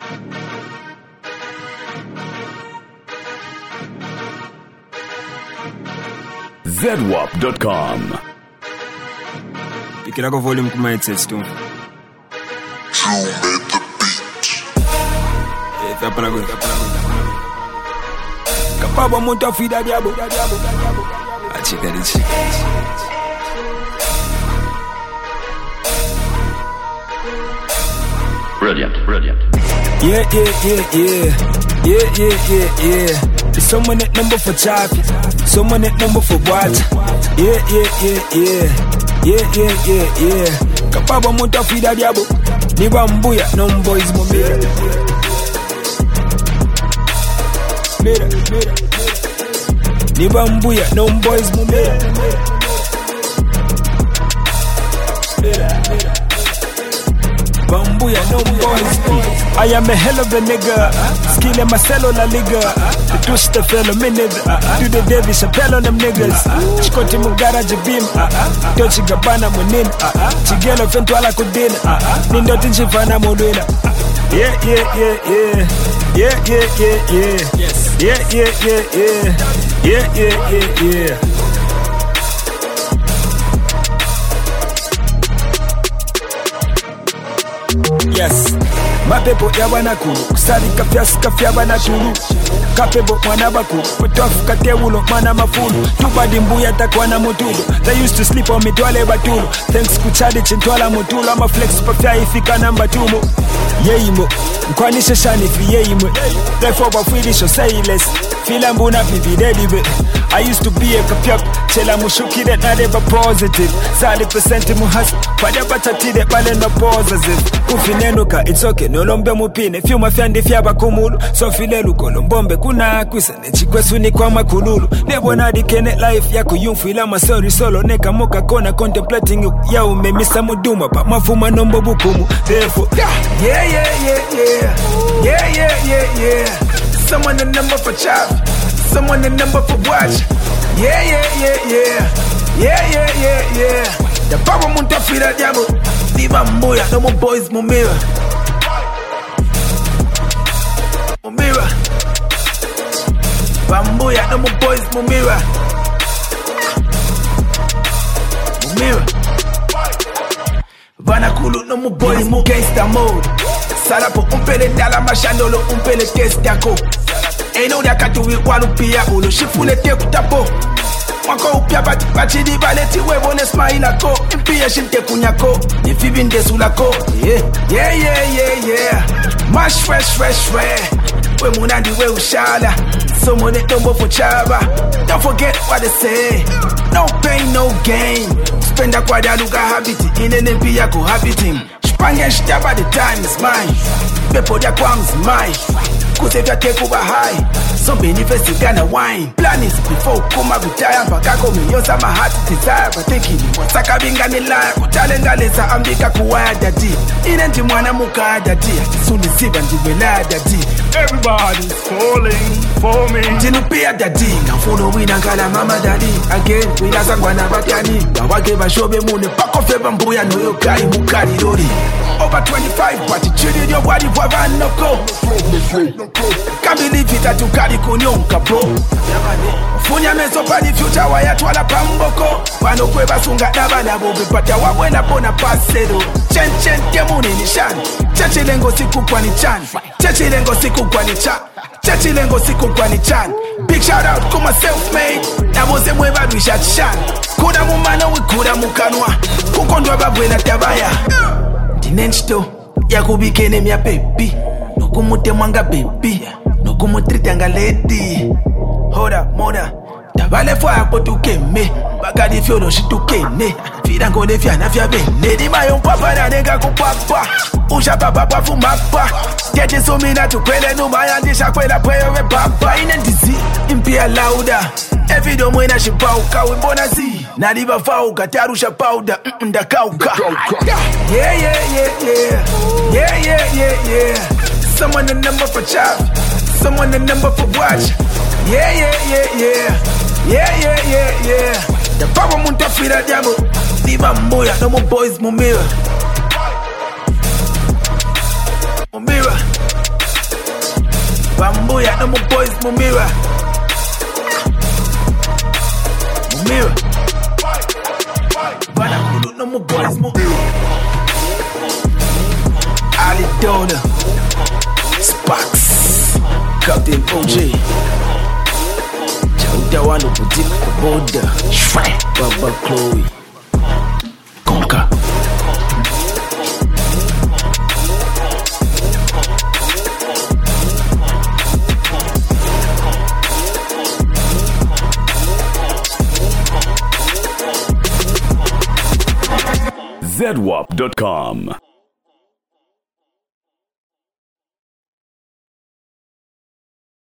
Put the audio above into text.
ZWAP.com. You can go volume come headset too. You made the beat. Tapana go. Kapaba monta fida diabo. Achika dichi. Brilliant. Yeah. There's someone that number for choppy, someone that number for watch. Yeah. Kapaba monta fida diabo. Niba mbuya, no boys mo mera. Niba mbuya, no boys mo mera. Bambuya, no boys. I am a hell of a nigga. Skill in my cellular liga. The twist the fellow minute. Do the David Chappelle on them niggas. Chikoti mu garage beam. Tochi gabana munin. Chigelo fentu ala kudina. Nindo tinchi fana modwina. Yeah. Yes, mapepo ya banakulu kusali kafya banakulu kapebo mwana bakulu mtofu katewulo mana mafulu tubadi mbuya takwa na mutulo. They used to sleep on me twale batulo. Thanks kuchadi chintwala mutulo. Ama flex pafya ifika namba tumo. Yeimo mkwanisha shani fi yeimo. Therefore bafwilisho say less. Fila mbuna pipi dedibe. I used to be a kapyap. Chela mushuki that not ever positive. Sali percent muhas. Pada batati de pale no positive. Ufinenuka it's okay. No lombe mupine. Fiu mafyandi fiaba kumulu. So filelu kolombombe kuna kwisa. Nechikwesu ni kwa makululu. Nebo nadi kene life yako yumfu ila masori solo. Neka moka kona contemplating ya umemisa muduma. Pa mafuma nombo bukumu. Therefore yeah. Someone the number for chop. Someone the number for watch. Yeah. The power munta fira diabo. Diva mbuya, no more boys mumira. Bambuya, no more boys mumira. Vanakulu, no more boys mu gangsta mode. Salapo umpele dala mashandolo umpele test yako. Eno ya katuwi walupia ulo shifule te kutapo. Mwako upia bachidi baleti wevo ne smile ako. Impia shinte kunyako. Nifibinde sulako. Yeah. Mash fresh. We munandi we ushala. Someone that don't for chaba. Don't forget what they say. No pain, no gain. Spend a quad aluga habit. In an empia ko habiting. Spanish stab the time is mine. Pepo dia kwam's mine. Cause if you take over high, some benefits you gonna wine. Plan is before come retire. Pakako me yosa my heart desire. But taking Wasaka bingani lie. Kutalenga lesa ambika kuwaya dadi. Inenti mwana muka dadi. Soon the sivan jibela dadi. Everybody's falling for me. Jinupia dadi. Ngamfuno wina ngala mama dadi. Again, wina zangwana batiani. Gawake bashobe mune. Pako feba mbuya no yokai mukari lori. Over 25, but you cheated your body for van no go. Can't believe it that you carry kunyonka bro. Funya meso pa the future waya twala pamboko. Wano kweba sunga nabana bobe pata wawena pona pasero. Chen temuni nishani. Chechi lengo siku kwa ni chan. Chechi lengo siku kwa ni chan. Big shout out kuma self-made. Naboze mweba Richard Shan. Kuda mumana wikuda mukanwa. Kukondwa babwena tabaya. Dinenchto yakubikene mya baby. Nokumute mwanga baby. Nokumutreat anga lady. Hoda moda tabale fwa hapo tukeme. Bagadi fyolo shitukene. Fira ngone fyana fya bene. Di mayo papa na nega kupapa. Usha papa fumapa. Jeje sumina tukwele numaya. Ndisha kwela pwewe papa. Inendizi impia lauda. Evido mwena shipauka wimbona zi. Nadiba fauka tarusha powder. Ndakauka. Yeah. Someone the number for chop. Someone the number for watch. Yeah. The power munta fira diabo. Diva mbuya, no more boys mumira. Bambuya no more boys Mumira. Mumira. Banakulu no more boys Mumira. Ali Dona. Sparks. Captain OJ. Chauda wano boutique Boda. Shrine. Baba Chloe. Conquer. ZWAP.com